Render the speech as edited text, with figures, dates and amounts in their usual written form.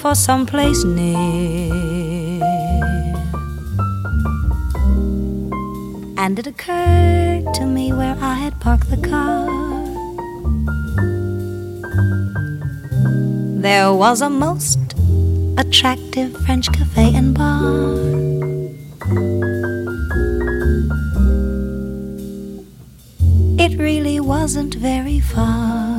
for some place near. And it occurred to me where I had parked the car, there was a most attractive French cafe and bar. It really wasn't very far.